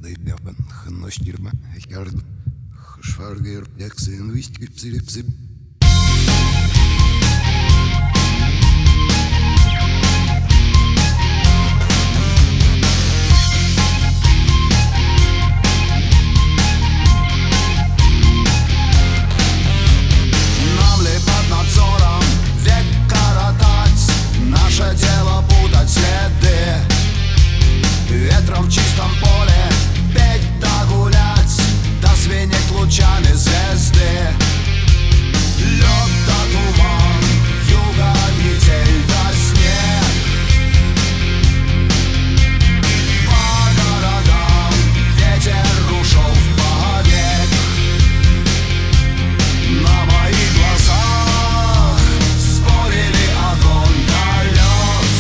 ben genosteerd, maar ik had geschwaardeerd, ik zie wist ik. Наше дело путать следы, ветром в чистом поле петь да гулять, да звенеть лучами звезды. Лед да туман, вьюга, метель да снег. По городам ветер ушел в побег. На моих глазах спорили огонь да лед.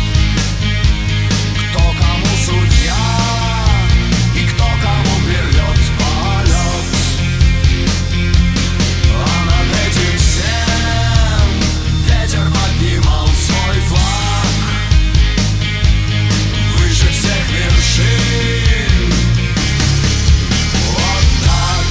Кто кому судья и кто кому прервет полет. А над этим всем ветер поднимал свой флаг выше всех вершин. Вот так.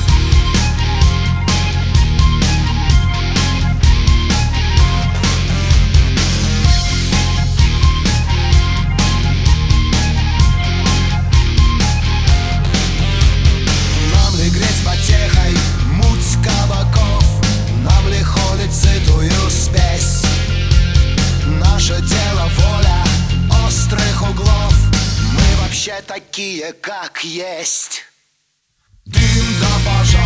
Нам ли греть потехой муть кабаков, нам ли холить сытую спесь? Наше дело воля острых углов, мы вообще такие, как есть. Дым да пожар.